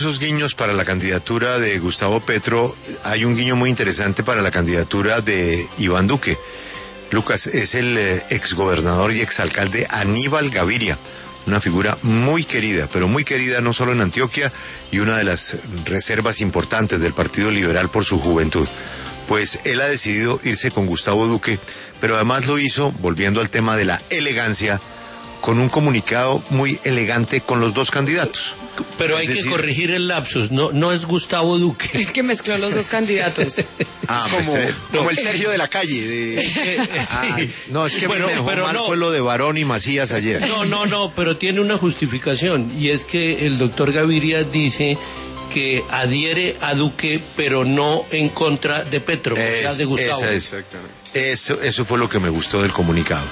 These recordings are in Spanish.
Esos guiños para la candidatura de Gustavo Petro, hay un guiño muy interesante para la candidatura de Iván Duque. Lucas, es el exgobernador y exalcalde Aníbal Gaviria, una figura muy querida, pero muy querida no solo en Antioquia, y una de las reservas importantes del Partido Liberal por su juventud. Pues él ha decidido irse con Gustavo Duque, pero además lo hizo, volviendo al tema de la elegancia, con un comunicado muy elegante con los dos candidatos. Pero hay que corregir el lapsus, no es Gustavo Duque. Es que mezcló los dos candidatos. Es como el Sergio de la calle. Sí. No, es que pero fue lo de Barón y Macías ayer. No, pero tiene una justificación, y es que el doctor Gaviria dice que adhiere a Duque, pero no en contra de Petro, o sea, de Gustavo. Eso fue lo que me gustó del comunicado.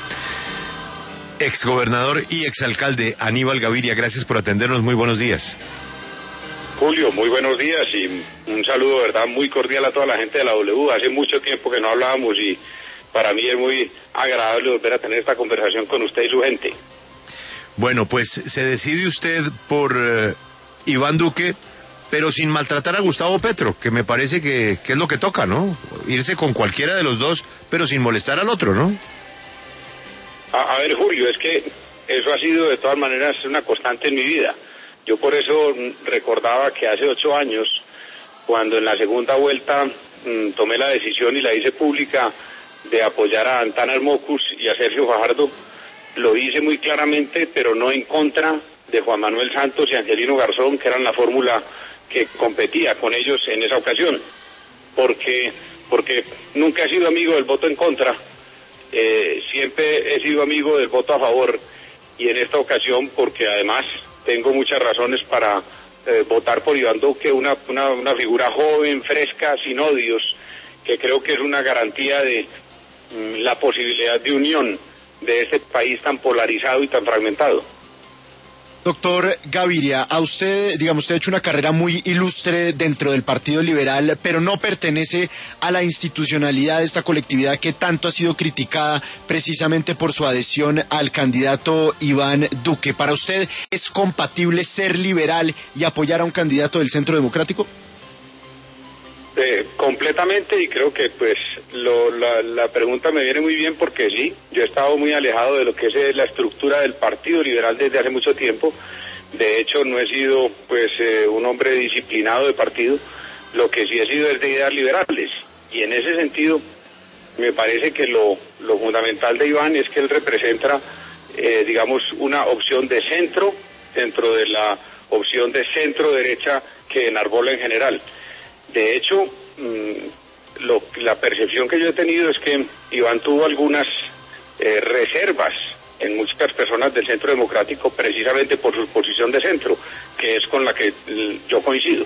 Exgobernador y exalcalde Aníbal Gaviria, gracias por atendernos, muy buenos días. Julio, muy buenos días y un saludo, verdad, muy cordial a toda la gente de la W. Hace mucho tiempo que no hablábamos y para mí es muy agradable volver a tener esta conversación con usted y su gente. Bueno, pues se decide usted por Iván Duque, pero sin maltratar a Gustavo Petro, que me parece que es lo que toca, ¿no? Irse con cualquiera de los dos, pero sin molestar al otro, ¿no? A ver, Julio, es que eso ha sido de todas maneras una constante en mi vida. Yo por eso recordaba que hace 8 años, cuando en la segunda vuelta tomé la decisión y la hice pública de apoyar a Antanas Mockus y a Sergio Fajardo, lo hice muy claramente, pero no en contra de Juan Manuel Santos y Angelino Garzón, que eran la fórmula que competía con ellos en esa ocasión, porque nunca he sido amigo del voto en contra. Siempre he sido amigo del voto a favor, y en esta ocasión porque además tengo muchas razones para votar por Iván Duque, una figura joven, fresca, sin odios, que creo que es una garantía de la posibilidad de unión de este país tan polarizado y tan fragmentado. Doctor Gaviria, a usted, digamos, usted ha hecho una carrera muy ilustre dentro del Partido Liberal, pero no pertenece a la institucionalidad de esta colectividad que tanto ha sido criticada precisamente por su adhesión al candidato Iván Duque. ¿Para usted es compatible ser liberal y apoyar a un candidato del Centro Democrático? Completamente, y creo que pues la pregunta me viene muy bien porque sí, yo he estado muy alejado de lo que es la estructura del Partido Liberal desde hace mucho tiempo. De hecho, no he sido pues un hombre disciplinado de partido, lo que sí he sido es de ideas liberales, y en ese sentido me parece que lo fundamental de Iván es que él representa digamos una opción de centro dentro de la opción de centro derecha que enarbola en general. De hecho, la percepción que yo he tenido es que Iván tuvo algunas reservas en muchas personas del Centro Democrático precisamente por su posición de centro, que es con la que yo coincido.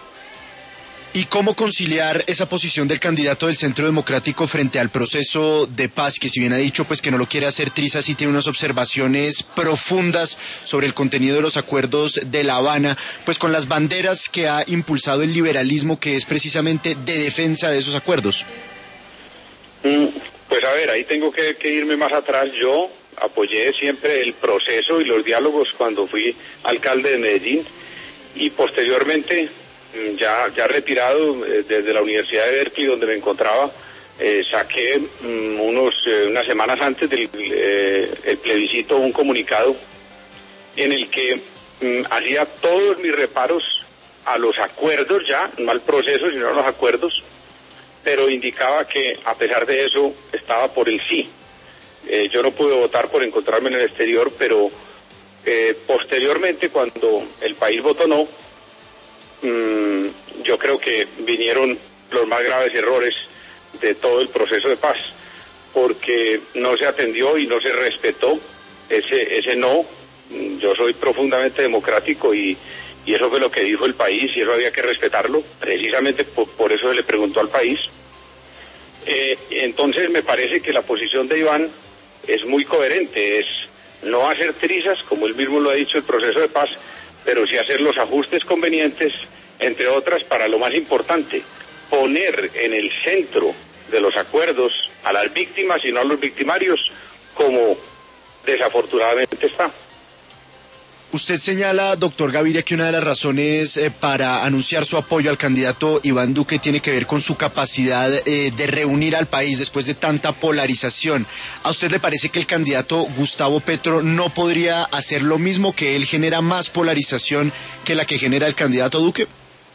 ¿Y cómo conciliar esa posición del candidato del Centro Democrático frente al proceso de paz, que si bien ha dicho pues que no lo quiere hacer trizas y tiene unas observaciones profundas sobre el contenido de los acuerdos de La Habana, pues con las banderas que ha impulsado el liberalismo, que es precisamente de defensa de esos acuerdos? Pues a ver, ahí tengo que irme más atrás. Yo apoyé siempre el proceso y los diálogos cuando fui alcalde de Medellín, y posteriormente, ya retirado desde la Universidad de Berkeley, donde me encontraba, saqué unas semanas antes del el plebiscito un comunicado en el que hacía todos mis reparos a los acuerdos, ya no al proceso sino a los acuerdos, pero indicaba que a pesar de eso estaba por el sí. Yo no pude votar por encontrarme en el exterior, pero posteriormente, cuando el país votó no, yo creo que vinieron los más graves errores de todo el proceso de paz, porque no se atendió y no se respetó ese no. Yo soy profundamente democrático y eso fue lo que dijo el país, y eso había que respetarlo, precisamente por eso se le preguntó al país. Entonces me parece que la posición de Iván es muy coherente, es no hacer trizas, como él mismo lo ha dicho, el proceso de paz, pero sí hacer los ajustes convenientes, entre otras, para lo más importante, poner en el centro de los acuerdos a las víctimas y no a los victimarios, como desafortunadamente está. Usted señala, doctor Gaviria, que una de las razones para anunciar su apoyo al candidato Iván Duque tiene que ver con su capacidad de reunir al país después de tanta polarización. ¿A usted le parece que el candidato Gustavo Petro no podría hacer lo mismo, que él genera más polarización que la que genera el candidato Duque?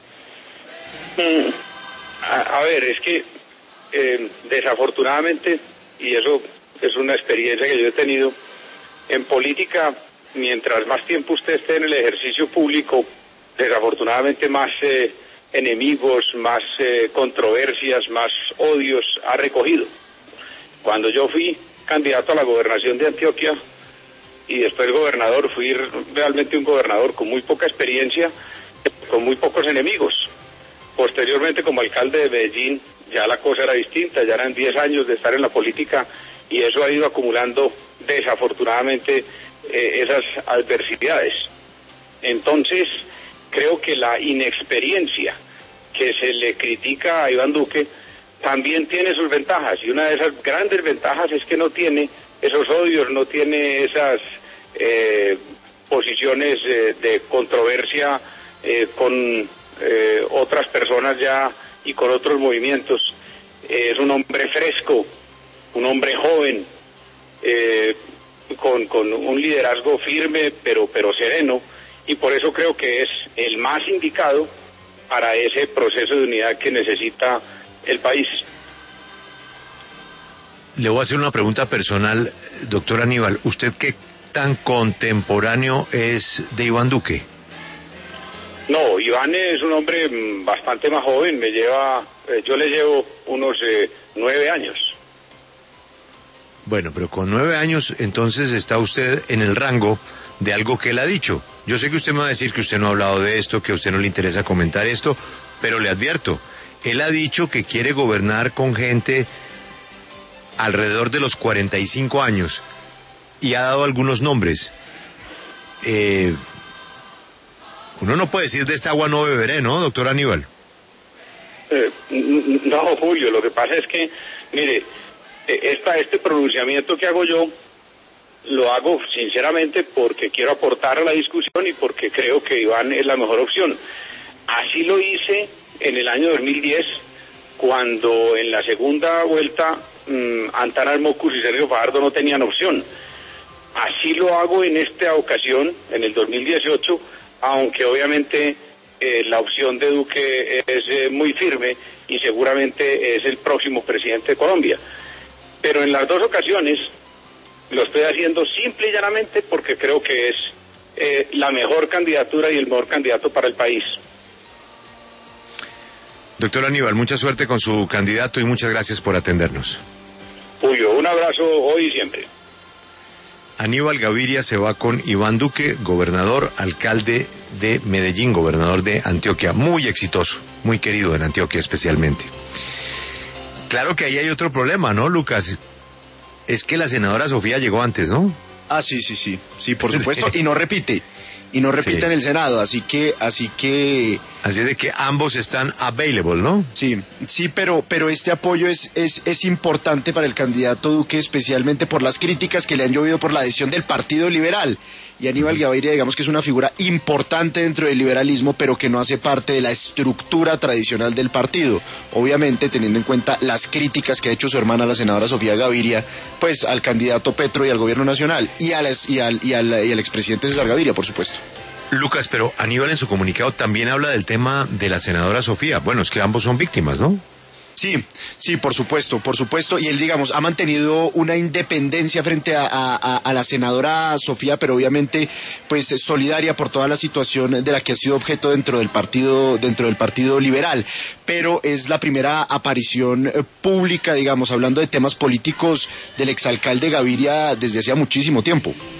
A ver, es que desafortunadamente, y eso es una experiencia que yo he tenido, en política, mientras más tiempo usted esté en el ejercicio público, desafortunadamente más enemigos, más controversias, más odios ha recogido. Cuando yo fui candidato a la gobernación de Antioquia y después gobernador, fui realmente un gobernador con muy poca experiencia, con muy pocos enemigos. Posteriormente, como alcalde de Medellín, ya la cosa era distinta, ya eran 10 años de estar en la política y eso ha ido acumulando desafortunadamente esas adversidades. Entonces, creo que la inexperiencia que se le critica a Iván Duque también tiene sus ventajas, y una de esas grandes ventajas es que no tiene esos odios, no tiene esas posiciones de controversia con otras personas ya y con otros movimientos. Es un hombre fresco, un hombre joven, con un liderazgo firme pero sereno, y por eso creo que es el más indicado para ese proceso de unidad que necesita el país. Le voy a hacer una pregunta personal, doctor Aníbal. ¿Usted qué tan contemporáneo es de Iván Duque? No, Iván es un hombre bastante más joven, yo le llevo unos 9 años. Bueno, pero con 9 años, entonces está usted en el rango de algo que él ha dicho. Yo sé que usted me va a decir que usted no ha hablado de esto, que a usted no le interesa comentar esto, pero le advierto, él ha dicho que quiere gobernar con gente alrededor de los 45 años y ha dado algunos nombres. Uno no puede decir de esta agua no beberé, ¿no, doctor Aníbal? No, Julio, lo que pasa es que, mire, este pronunciamiento que hago yo, lo hago sinceramente porque quiero aportar a la discusión y porque creo que Iván es la mejor opción. Así lo hice en el año 2010, cuando en la segunda vuelta Antanas Mockus y Sergio Fajardo no tenían opción. Así lo hago en esta ocasión, en el 2018, aunque obviamente la opción de Duque es muy firme y seguramente es el próximo presidente de Colombia. Pero en las dos ocasiones lo estoy haciendo simple y llanamente porque creo que es la mejor candidatura y el mejor candidato para el país. Doctor Aníbal, mucha suerte con su candidato y muchas gracias por atendernos. Julio, un abrazo hoy y siempre. Aníbal Gaviria se va con Iván Duque, gobernador, alcalde de Medellín, gobernador de Antioquia, muy exitoso, muy querido en Antioquia especialmente. Claro que ahí hay otro problema, ¿no, Lucas? Es que la senadora Sofía llegó antes, ¿no? Ah, sí, por supuesto, y no repite sí. En el Senado, así de que ambos están available, ¿no? Sí, pero este apoyo es importante para el candidato Duque, especialmente por las críticas que le han llovido por la adhesión del Partido Liberal. Y Aníbal Gaviria, digamos que es una figura importante dentro del liberalismo, pero que no hace parte de la estructura tradicional del partido. Obviamente, teniendo en cuenta las críticas que ha hecho su hermana, la senadora Sofía Gaviria, pues al candidato Petro y al gobierno nacional, y al expresidente César Gaviria, por supuesto. Lucas, pero Aníbal en su comunicado también habla del tema de la senadora Sofía. Bueno, es que ambos son víctimas, ¿no? Sí, por supuesto, y él, digamos, ha mantenido una independencia frente a la senadora Sofía, pero obviamente, pues, solidaria por toda la situación de la que ha sido objeto dentro del partido liberal, pero es la primera aparición pública, digamos, hablando de temas políticos del exalcalde Gaviria desde hacía muchísimo tiempo.